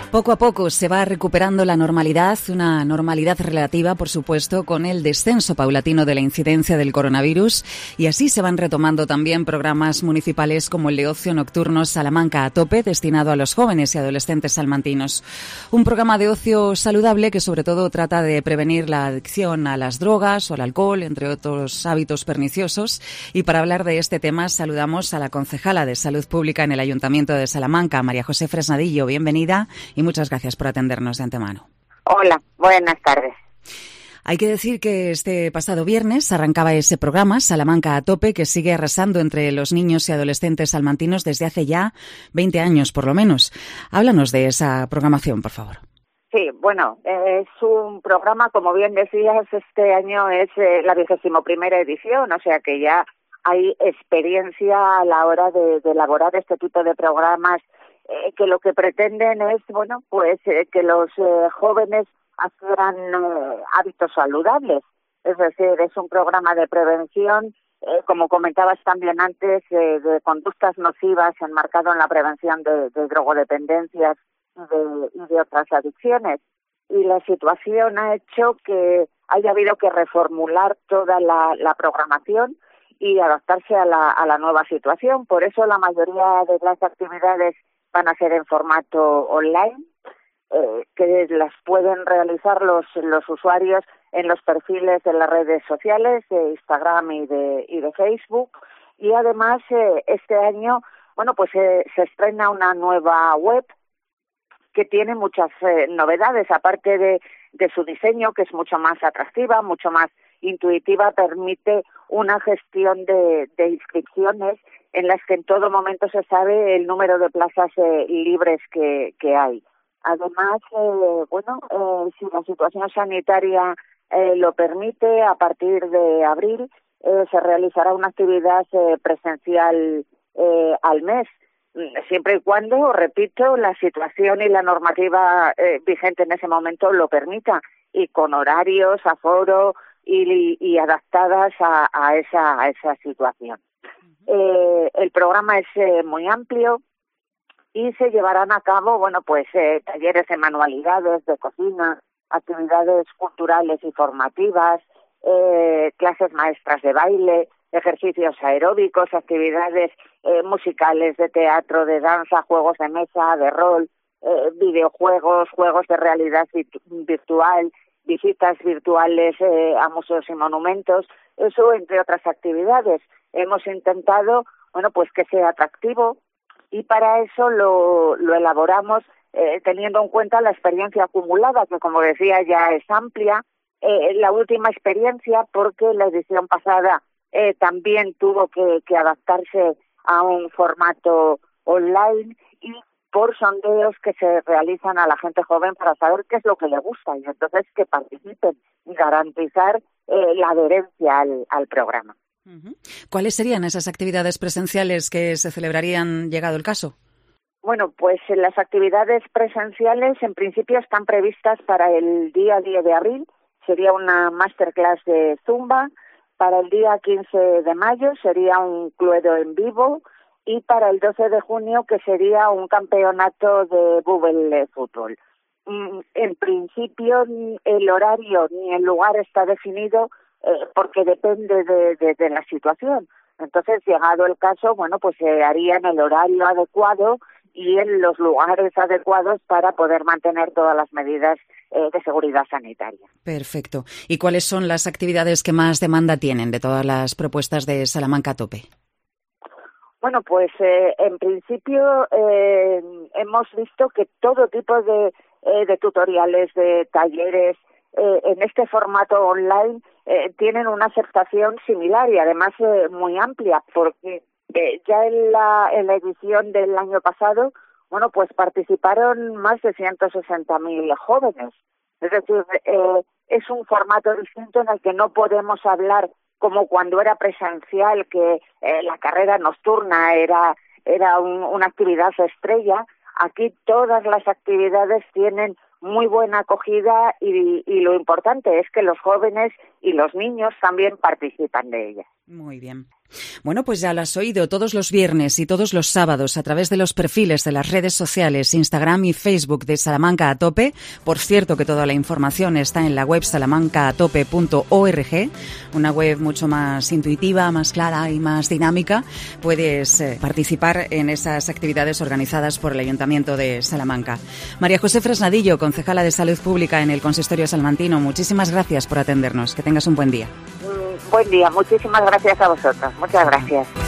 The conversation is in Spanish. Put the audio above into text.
Poco a poco se va recuperando la normalidad, una normalidad relativa, por supuesto, con el descenso paulatino de la incidencia del coronavirus, y así se van retomando también programas municipales como el de ocio nocturno Salamanca a Tope, destinado a los jóvenes y adolescentes salmantinos. Un programa de ocio saludable que sobre todo trata de prevenir la adicción a las drogas o al alcohol, entre otros hábitos perniciosos. Y para hablar de este tema saludamos a la concejala de Salud Pública en el Ayuntamiento de Salamanca, María José Fresnadillo. Bienvenida. Y muchas gracias por atendernos de antemano. Hola, buenas tardes. Hay que decir que este pasado viernes arrancaba ese programa, Salamanca a Tope, que sigue arrasando entre los niños y adolescentes salmantinos desde hace ya 20 años, por lo menos. Háblanos de esa programación, por favor. Sí, bueno, es un programa, como bien decías, este año es la 21ª edición, o sea que ya hay experiencia a la hora de elaborar este tipo de programas que lo que pretenden es, bueno, pues que los jóvenes adquieran hábitos saludables. Es decir, es un programa de prevención, como comentabas también antes, de conductas nocivas enmarcado en la prevención de drogodependencias y de otras adicciones. Y la situación ha hecho que haya habido que reformular toda la programación y adaptarse a la nueva situación. Por eso la mayoría de las actividades van a ser en formato online, que las pueden realizar los usuarios en los perfiles de las redes sociales, de Instagram y de Facebook. Y además, este año, bueno, pues se estrena una nueva web que tiene muchas novedades, aparte de su diseño, que es mucho más atractiva, mucho más intuitiva, permite una gestión de inscripciones en las que en todo momento se sabe el número de plazas libres que hay. Además, si la situación sanitaria lo permite, a partir de abril se realizará una actividad presencial al mes, siempre y cuando, repito, la situación y la normativa vigente en ese momento lo permita, y con horarios, aforo y adaptadas a esa situación. El programa es muy amplio y se llevarán a cabo, talleres de manualidades, de cocina, actividades culturales y formativas, clases maestras de baile, ejercicios aeróbicos, actividades musicales, de teatro, de danza, juegos de mesa, de rol, videojuegos, juegos de realidad virtual, visitas virtuales a museos y monumentos, eso entre otras actividades. Hemos intentado, que sea atractivo, y para eso lo elaboramos teniendo en cuenta la experiencia acumulada, que como decía ya es amplia, la última experiencia, porque la edición pasada también tuvo que adaptarse a un formato online, y por sondeos que se realizan a la gente joven para saber qué es lo que le gusta y entonces que participen y garantizar la adherencia al programa. ¿Cuáles serían esas actividades presenciales que se celebrarían llegado el caso? Bueno, pues las actividades presenciales en principio están previstas para el día 10 de abril, sería una masterclass de Zumba, para el día 15 de mayo sería un cluedo en vivo, y para el 12 de junio que sería un campeonato de bubble fútbol. En principio el horario ni el lugar está definido porque depende de la situación. Entonces, llegado el caso, se haría en el horario adecuado y en los lugares adecuados para poder mantener todas las medidas de seguridad sanitaria. Perfecto. ¿Y cuáles son las actividades que más demanda tienen de todas las propuestas de Salamanca a Tope? Bueno, pues en principio hemos visto que todo tipo de tutoriales, de talleres en este formato online tienen una aceptación similar y además muy amplia, porque ya en la edición del año pasado, participaron más de 160.000 jóvenes. Es decir, es un formato distinto en el que no podemos hablar como cuando era presencial, que la carrera nocturna era una actividad estrella. Aquí todas las actividades tienen muy buena acogida y lo importante es que los jóvenes y los niños también participan de ellas. Muy bien. Bueno, pues ya lo has oído, todos los viernes y todos los sábados a través de los perfiles de las redes sociales, Instagram y Facebook de Salamanca a Tope. Por cierto, que toda la información está en la web salamancaatope.org, una web mucho más intuitiva, más clara y más dinámica. Puedes participar en esas actividades organizadas por el Ayuntamiento de Salamanca. María José Fresnadillo, concejala de Salud Pública en el Consistorio salmantino, muchísimas gracias por atendernos. Que tengas un buen día. Buen día, muchísimas gracias a vosotros. Muchas gracias.